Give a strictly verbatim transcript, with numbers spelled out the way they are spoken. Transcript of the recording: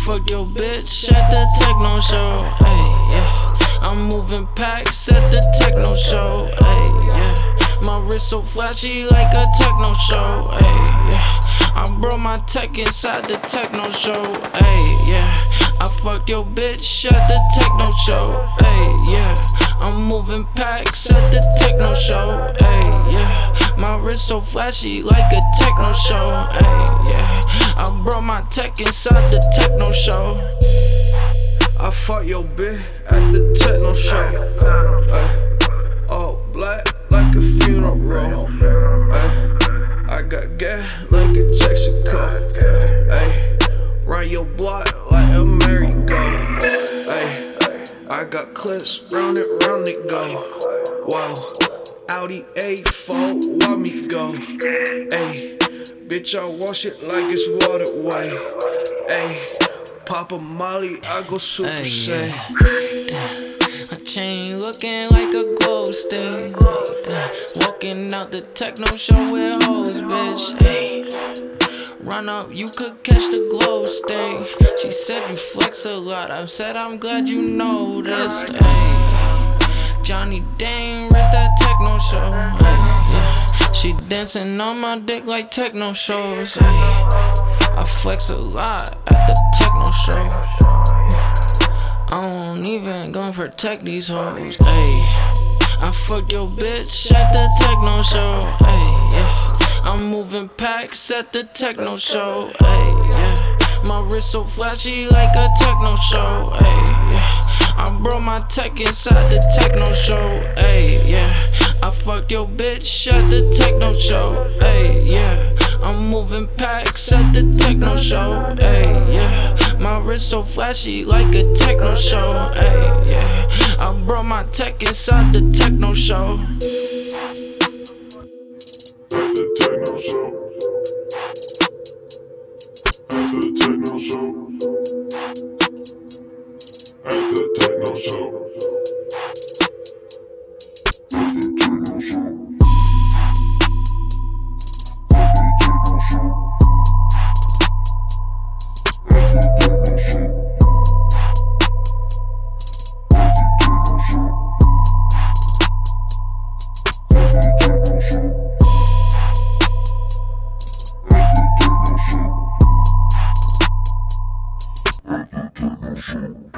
fucked your bitch at the techno show, ayy, yeah. I'm moving packs at the techno show, ayy, yeah. My wrist so flashy like a techno show, ayy, yeah. I brought my tech inside the techno show, ayy, yeah. I fucked your bitch at the techno show, ayy, yeah. I'm moving packs at the techno show, ayy, yeah. My wrist so flashy like a techno show, ayy, yeah. I brought my tech inside the techno show. I fuck your bitch at the techno show, ay. All black like a funeral, ay. I got gas like a Texaco, ayy. Run your block like a merry-go, ayy. I got clips round it, round it go. Wow, Audi A four, watch me go, ayy. Bitch, I wash it like it's waterway, ayy. Pop a Molly, I go super Ay, saiyan. Yeah. My chain looking like a glow stick. Walking out the techno show with hoes, bitch. Ay. Run up, you could catch the glow stick. She said you flex a lot. I said I'm glad you noticed. Ay. Johnny Dang, wrist that techno show. Ay, yeah. She dancing on my dick like techno shows. Ay. I flex a lot at the techno show. I don't even gon' protect these hoes, ayy. I fucked your bitch at the techno show, ayy, yeah. I'm moving packs at the techno show, ayy, yeah. My wrist so flashy like a techno show, ayy, yeah. I brought my tech inside the techno show, ayy, yeah. I fucked your bitch at the techno show, ayy, yeah. I'm moving packs at the techno show, ayy, yeah. My wrist so flashy like a techno show, ayy, yeah. I brought my tech inside the techno show. At the techno show. At the techno show. At the techno show. At the techno show. Show.